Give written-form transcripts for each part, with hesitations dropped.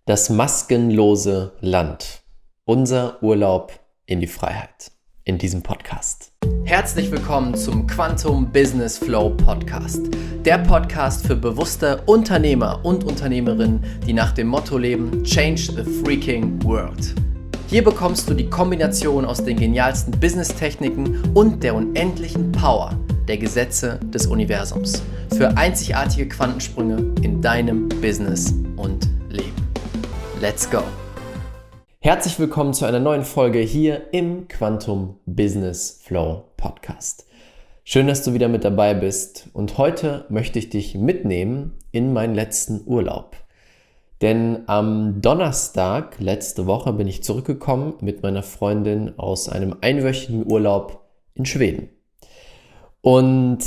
Das maskenlose Land. Unser Urlaub in die Freiheit. In diesem Podcast. Herzlich willkommen zum Quantum Business Flow Podcast. Der Podcast für bewusste Unternehmer und Unternehmerinnen, die nach dem Motto leben: Change the freaking world. Hier bekommst du die Kombination aus den genialsten Business-Techniken und der unendlichen Power der Gesetze des Universums für einzigartige Quantensprünge in deinem Business und Leben. Let's go! Herzlich willkommen zu einer neuen Folge hier im Quantum Business Flow Podcast. Schön, dass du wieder mit dabei bist und heute möchte ich dich mitnehmen in meinen letzten Urlaub. Denn am Donnerstag letzte Woche bin ich zurückgekommen mit meiner Freundin aus einem einwöchigen Urlaub in Schweden. Und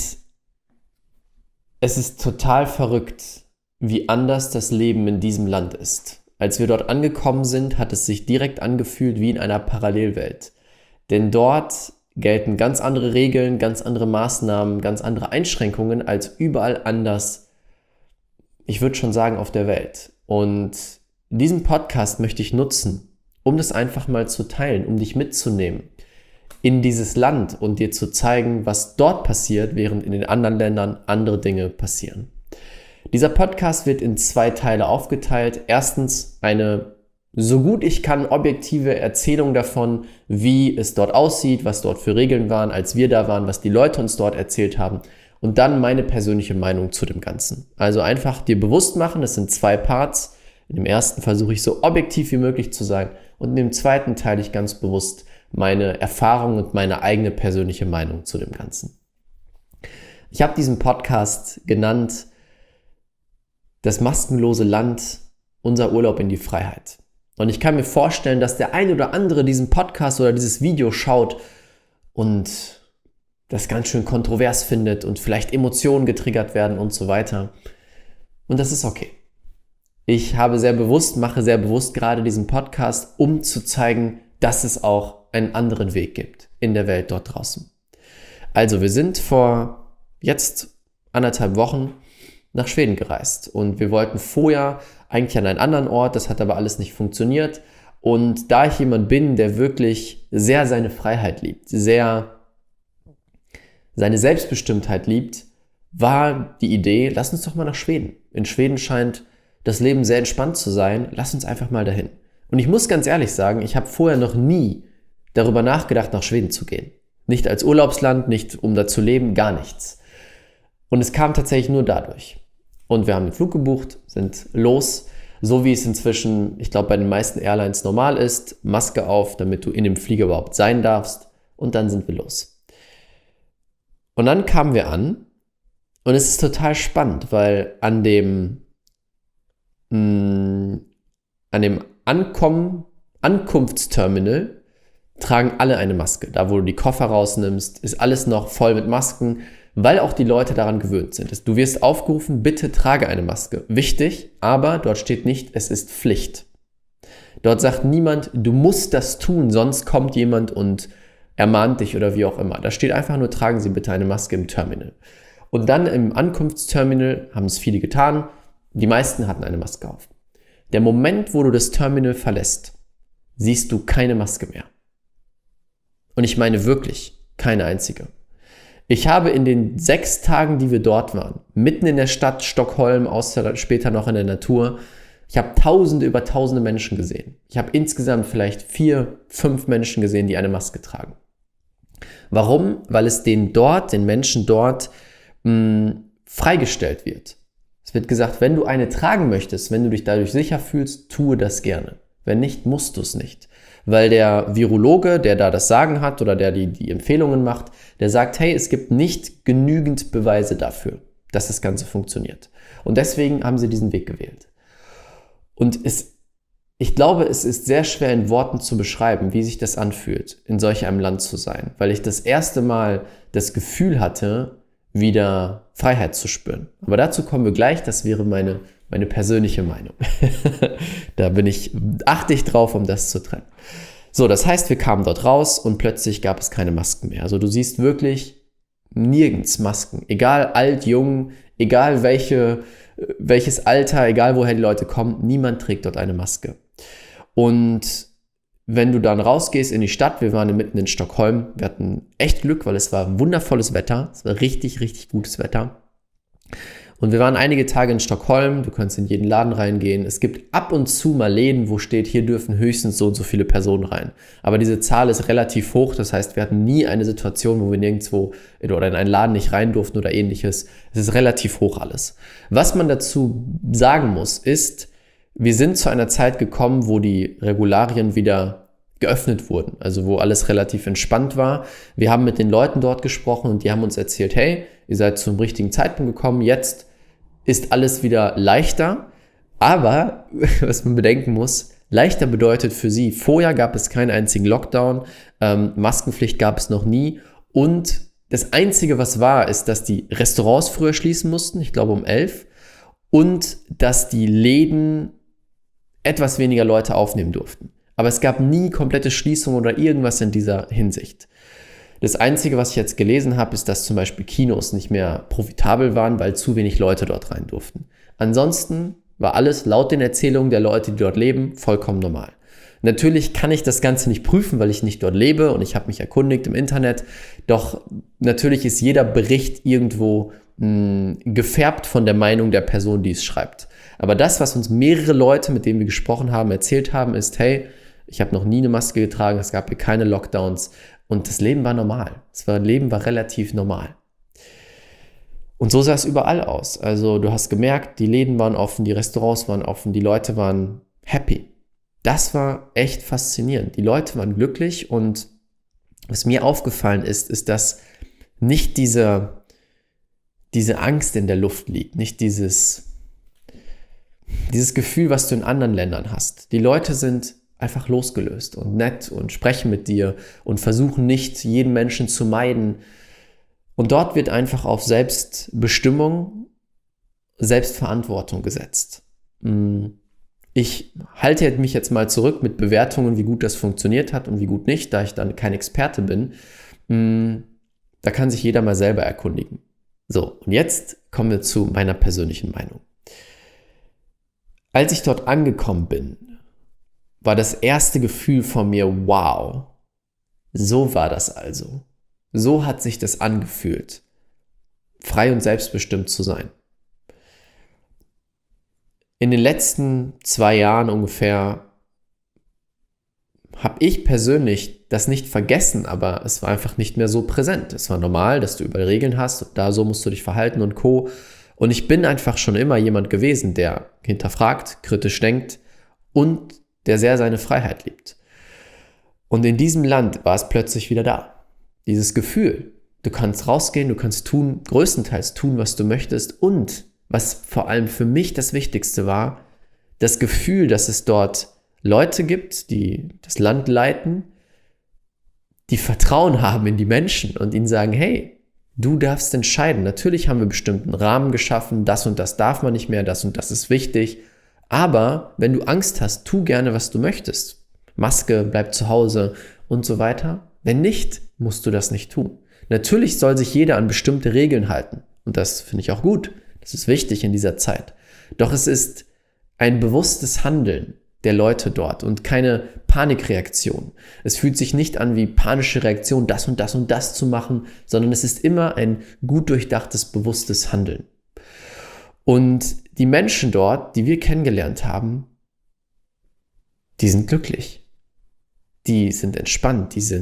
es ist total verrückt, wie anders das Leben in diesem Land ist. Als wir dort angekommen sind, hat es sich direkt angefühlt wie in einer Parallelwelt. Denn dort gelten ganz andere Regeln, ganz andere Maßnahmen, ganz andere Einschränkungen als überall anders, ich würde schon sagen, auf der Welt. Und diesen Podcast möchte ich nutzen, um das einfach mal zu teilen, um dich mitzunehmen in dieses Land und dir zu zeigen, was dort passiert, während in den anderen Ländern andere Dinge passieren. Dieser Podcast wird in 2 Teile aufgeteilt. Erstens eine, so gut ich kann, objektive Erzählung davon, wie es dort aussieht, was dort für Regeln waren, als wir da waren, was die Leute uns dort erzählt haben. Und dann meine persönliche Meinung zu dem Ganzen. Also einfach dir bewusst machen, es sind 2 Parts. In dem ersten versuche ich so objektiv wie möglich zu sein und in dem zweiten teile ich ganz bewusst meine Erfahrung und meine eigene persönliche Meinung zu dem Ganzen. Ich habe diesen Podcast genannt: Das maskenlose Land, unser Urlaub in die Freiheit. Und ich kann mir vorstellen, dass der ein oder andere diesen Podcast oder dieses Video schaut und das ganz schön kontrovers findet und vielleicht Emotionen getriggert werden und so weiter. Und das ist okay. Ich mache sehr bewusst gerade diesen Podcast, um zu zeigen, dass es auch einen anderen Weg gibt in der Welt dort draußen. Also wir sind vor jetzt 1,5 Wochen nach Schweden gereist und wir wollten vorher eigentlich an einen anderen Ort, das hat aber alles nicht funktioniert. Und da ich jemand bin, der wirklich sehr seine Freiheit liebt, sehr seine Selbstbestimmtheit liebt, war die Idee, lass uns doch mal nach Schweden. In Schweden scheint das Leben sehr entspannt zu sein, lass uns einfach mal dahin. Und ich muss ganz ehrlich sagen, ich habe vorher noch nie darüber nachgedacht, nach Schweden zu gehen. Nicht als Urlaubsland, nicht um da zu leben, gar nichts. Und es kam tatsächlich nur dadurch. Und wir haben den Flug gebucht, sind los, so wie es inzwischen, ich glaube, bei den meisten Airlines normal ist, Maske auf, damit du in dem Flieger überhaupt sein darfst, und dann sind wir los. Und dann kamen wir an und es ist total spannend, weil an dem Ankunftsterminal tragen alle eine Maske. Da, wo du die Koffer rausnimmst, ist alles noch voll mit Masken, weil auch die Leute daran gewöhnt sind. Du wirst aufgerufen, bitte trage eine Maske. Wichtig, aber dort steht nicht, es ist Pflicht. Dort sagt niemand, du musst das tun, sonst kommt jemand und ermahnt dich oder wie auch immer. Da steht einfach nur, tragen Sie bitte eine Maske im Terminal. Und dann im Ankunftsterminal haben es viele getan. Die meisten hatten eine Maske auf. Der Moment, wo du das Terminal verlässt, siehst du keine Maske mehr. Und ich meine wirklich keine einzige. Ich habe in den 6 Tagen, die wir dort waren, mitten in der Stadt Stockholm, außer später noch in der Natur, ich habe über tausende Menschen gesehen. Ich habe insgesamt vielleicht 4, 5 Menschen gesehen, die eine Maske tragen. Warum? Weil es den Menschen dort freigestellt wird. Es wird gesagt, wenn du eine tragen möchtest, wenn du dich dadurch sicher fühlst, tue das gerne. Wenn nicht, musst du es nicht. Weil der Virologe, der da das Sagen hat oder der die Empfehlungen macht, der sagt, hey, es gibt nicht genügend Beweise dafür, dass das Ganze funktioniert. Und deswegen haben sie diesen Weg gewählt. Und ich glaube, es ist sehr schwer in Worten zu beschreiben, wie sich das anfühlt, in solch einem Land zu sein. Weil ich das erste Mal das Gefühl hatte, wieder Freiheit zu spüren. Aber dazu kommen wir gleich, das wäre meine persönliche Meinung. Da achte ich drauf, um das zu trennen. So, das heißt, wir kamen dort raus und plötzlich gab es keine Masken mehr. Also du siehst wirklich nirgends Masken. Egal alt, jung, egal welches Alter, egal woher die Leute kommen, niemand trägt dort eine Maske. Und wenn du dann rausgehst in die Stadt, wir waren mitten in Stockholm, wir hatten echt Glück, weil es war wundervolles Wetter, es war richtig, richtig gutes Wetter. Und wir waren einige Tage in Stockholm, du kannst in jeden Laden reingehen. Es gibt ab und zu mal Läden, wo steht, hier dürfen höchstens so und so viele Personen rein. Aber diese Zahl ist relativ hoch, das heißt, wir hatten nie eine Situation, wo wir nirgendwo oder in einen Laden nicht rein durften oder ähnliches. Es ist relativ hoch alles. Was man dazu sagen muss, ist, wir sind zu einer Zeit gekommen, wo die Regularien wieder geöffnet wurden, also wo alles relativ entspannt war. Wir haben mit den Leuten dort gesprochen und die haben uns erzählt, hey, ihr seid zum richtigen Zeitpunkt gekommen, jetzt ist alles wieder leichter, aber was man bedenken muss, leichter bedeutet für sie, vorher gab es keinen einzigen Lockdown, Maskenpflicht gab es noch nie und das Einzige, was war, ist, dass die Restaurants früher schließen mussten, ich glaube um 11, und dass die Läden etwas weniger Leute aufnehmen durften. Aber es gab nie komplette Schließung oder irgendwas in dieser Hinsicht. Das Einzige, was ich jetzt gelesen habe, ist, dass zum Beispiel Kinos nicht mehr profitabel waren, weil zu wenig Leute dort rein durften. Ansonsten war alles laut den Erzählungen der Leute, die dort leben, vollkommen normal. Natürlich kann ich das Ganze nicht prüfen, weil ich nicht dort lebe und ich habe mich erkundigt im Internet. Doch natürlich ist jeder Bericht irgendwo gefärbt von der Meinung der Person, die es schreibt. Aber das, was uns mehrere Leute, mit denen wir gesprochen haben, erzählt haben, ist, hey, ich habe noch nie eine Maske getragen, es gab hier keine Lockdowns und das Leben war normal. Leben war relativ normal. Und so sah es überall aus. Also du hast gemerkt, die Läden waren offen, die Restaurants waren offen, die Leute waren happy. Das war echt faszinierend. Die Leute waren glücklich und was mir aufgefallen ist, dass nicht diese Angst in der Luft liegt, nicht dieses Gefühl, was du in anderen Ländern hast. Die Leute sind einfach losgelöst und nett und sprechen mit dir und versuchen nicht, jeden Menschen zu meiden. Und dort wird einfach auf Selbstbestimmung, Selbstverantwortung gesetzt. Ich halte mich jetzt mal zurück mit Bewertungen, wie gut das funktioniert hat und wie gut nicht, da ich dann kein Experte bin. Da kann sich jeder mal selber erkundigen. So, und jetzt kommen wir zu meiner persönlichen Meinung. Als ich dort angekommen bin, war das erste Gefühl von mir, wow, so war das also. So hat sich das angefühlt, frei und selbstbestimmt zu sein. In den letzten 2 Jahren ungefähr habe ich persönlich das nicht vergessen, aber es war einfach nicht mehr so präsent. Es war normal, dass du überall Regeln hast und da so musst du dich verhalten und Co. Und ich bin einfach schon immer jemand gewesen, der hinterfragt, kritisch denkt und der sehr seine Freiheit liebt. Und in diesem Land war es plötzlich wieder da. Dieses Gefühl, du kannst rausgehen, du kannst größtenteils tun, was du möchtest und was vor allem für mich das Wichtigste war, das Gefühl, dass es dort Leute gibt, die das Land leiten, die Vertrauen haben in die Menschen und ihnen sagen, hey, du darfst entscheiden. Natürlich haben wir bestimmten Rahmen geschaffen, das und das darf man nicht mehr, das und das ist wichtig. Aber wenn du Angst hast, tu gerne, was du möchtest. Maske, bleib zu Hause und so weiter. Wenn nicht, musst du das nicht tun. Natürlich soll sich jeder an bestimmte Regeln halten. Und das finde ich auch gut. Das ist wichtig in dieser Zeit. Doch es ist ein bewusstes Handeln der Leute dort und keine Panikreaktion. Es fühlt sich nicht an wie panische Reaktion, das und das und das zu machen, sondern es ist immer ein gut durchdachtes, bewusstes Handeln. Und die Menschen dort, die wir kennengelernt haben, die sind glücklich. Die sind entspannt, die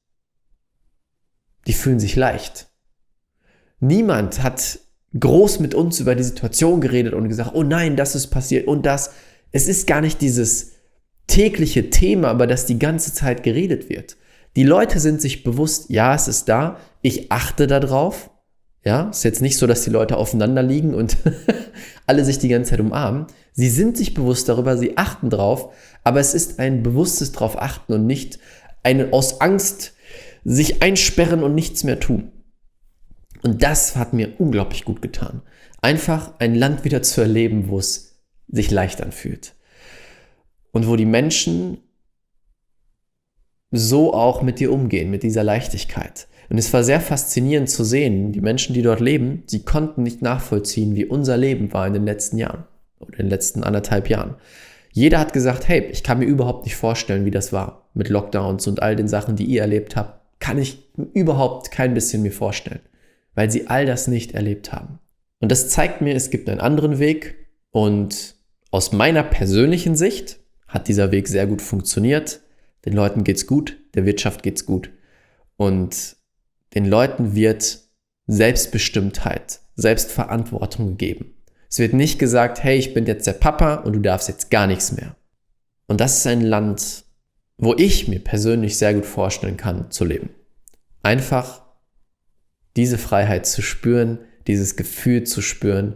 fühlen sich leicht. Niemand hat groß mit uns über die Situation geredet und gesagt, oh nein, das ist passiert und das. Es ist gar nicht dieses tägliche Thema, über das die ganze Zeit geredet wird. Die Leute sind sich bewusst, ja, es ist da, ich achte darauf. Ja, ist jetzt nicht so, dass die Leute aufeinander liegen und alle sich die ganze Zeit umarmen. Sie sind sich bewusst darüber, sie achten drauf, aber es ist ein bewusstes drauf achten und nicht aus Angst sich einsperren und nichts mehr tun. Und das hat mir unglaublich gut getan. Einfach ein Land wieder zu erleben, wo es sich leicht anfühlt. Und wo die Menschen so auch mit dir umgehen, mit dieser Leichtigkeit. Und es war sehr faszinierend zu sehen, die Menschen, die dort leben, sie konnten nicht nachvollziehen, wie unser Leben war in den letzten Jahren oder in den letzten 1,5 Jahren. Jeder hat gesagt, hey, ich kann mir überhaupt nicht vorstellen, wie das war mit Lockdowns und all den Sachen, die ihr erlebt habt, kann ich überhaupt kein bisschen mir vorstellen, weil sie all das nicht erlebt haben. Und das zeigt mir, es gibt einen anderen Weg und aus meiner persönlichen Sicht hat dieser Weg sehr gut funktioniert. Den Leuten geht's gut, der Wirtschaft geht's gut und den Leuten wird Selbstbestimmtheit, Selbstverantwortung gegeben. Es wird nicht gesagt, hey, ich bin jetzt der Papa und du darfst jetzt gar nichts mehr. Und das ist ein Land, wo ich mir persönlich sehr gut vorstellen kann, zu leben. Einfach diese Freiheit zu spüren, dieses Gefühl zu spüren.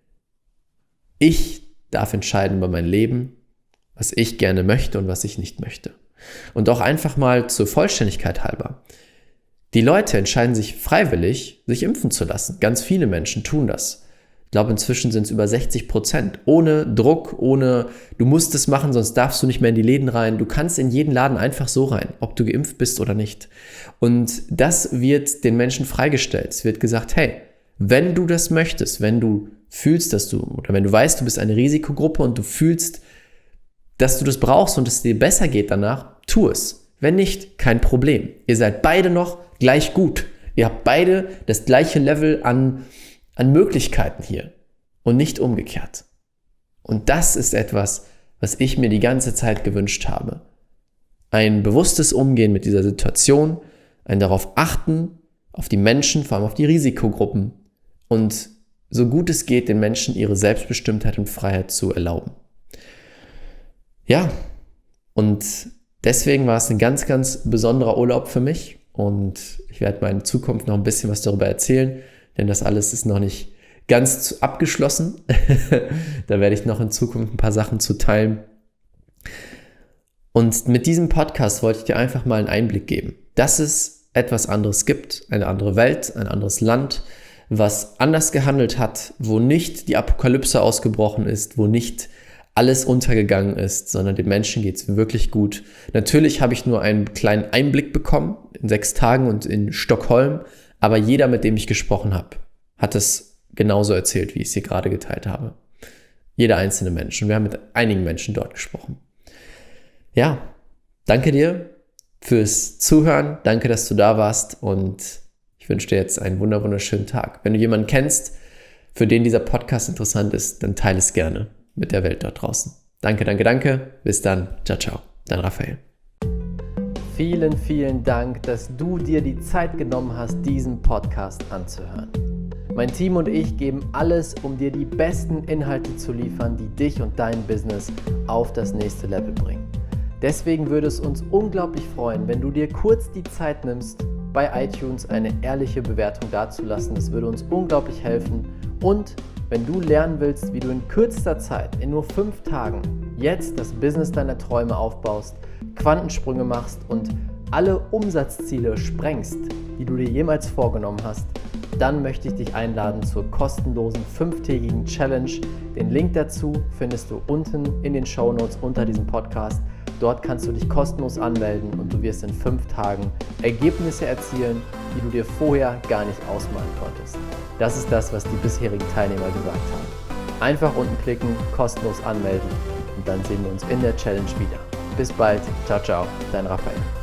Ich darf entscheiden über mein Leben, was ich gerne möchte und was ich nicht möchte. Und auch einfach mal zur Vollständigkeit halber. Die Leute entscheiden sich freiwillig, sich impfen zu lassen. Ganz viele Menschen tun das. Ich glaube, inzwischen sind es über 60%. Ohne Druck, ohne du musst es machen, sonst darfst du nicht mehr in die Läden rein. Du kannst in jeden Laden einfach so rein, ob du geimpft bist oder nicht. Und das wird den Menschen freigestellt. Es wird gesagt, hey, wenn du das möchtest, wenn du fühlst, oder wenn du weißt, du bist eine Risikogruppe und du fühlst, dass du das brauchst und es dir besser geht danach, tu es. Wenn nicht, kein Problem. Ihr seid beide noch gleich gut. Ihr habt beide das gleiche Level an Möglichkeiten hier und nicht umgekehrt. Und das ist etwas, was ich mir die ganze Zeit gewünscht habe. Ein bewusstes Umgehen mit dieser Situation, ein darauf achten, auf die Menschen, vor allem auf die Risikogruppen und so gut es geht, den Menschen ihre Selbstbestimmtheit und Freiheit zu erlauben. Ja, und deswegen war es ein ganz, ganz besonderer Urlaub für mich und ich werde mal in Zukunft noch ein bisschen was darüber erzählen, denn das alles ist noch nicht ganz abgeschlossen. Da werde ich noch in Zukunft ein paar Sachen zu teilen. Und mit diesem Podcast wollte ich dir einfach mal einen Einblick geben, dass es etwas anderes gibt, eine andere Welt, ein anderes Land, was anders gehandelt hat, wo nicht die Apokalypse ausgebrochen ist, wo nicht alles untergegangen ist, sondern den Menschen geht es wirklich gut. Natürlich habe ich nur einen kleinen Einblick bekommen in 6 Tagen und in Stockholm, aber jeder, mit dem ich gesprochen habe, hat es genauso erzählt, wie ich es hier gerade geteilt habe. Jeder einzelne Mensch. Und wir haben mit einigen Menschen dort gesprochen. Ja, danke dir fürs Zuhören. Danke, dass du da warst und ich wünsche dir jetzt einen wunderschönen Tag. Wenn du jemanden kennst, für den dieser Podcast interessant ist, dann teile es gerne mit der Welt dort draußen. Danke. Bis dann. Ciao. Dein Raphael. Vielen, vielen Dank, dass du dir die Zeit genommen hast, diesen Podcast anzuhören. Mein Team und ich geben alles, um dir die besten Inhalte zu liefern, die dich und dein Business auf das nächste Level bringen. Deswegen würde es uns unglaublich freuen, wenn du dir kurz die Zeit nimmst, bei iTunes eine ehrliche Bewertung dazulassen. Das würde uns unglaublich helfen. Und wenn du lernen willst, wie du in kürzester Zeit, in nur 5 Tagen, jetzt das Business deiner Träume aufbaust, Quantensprünge machst und alle Umsatzziele sprengst, die du dir jemals vorgenommen hast, dann möchte ich dich einladen zur kostenlosen 5-tägigen Challenge. Den Link dazu findest du unten in den Shownotes unter diesem Podcast. Dort kannst du dich kostenlos anmelden und du wirst in 5 Tagen Ergebnisse erzielen, die du dir vorher gar nicht ausmalen konntest. Das ist das, was die bisherigen Teilnehmer gesagt haben. Einfach unten klicken, kostenlos anmelden und dann sehen wir uns in der Challenge wieder. Bis bald, ciao, dein Raphael.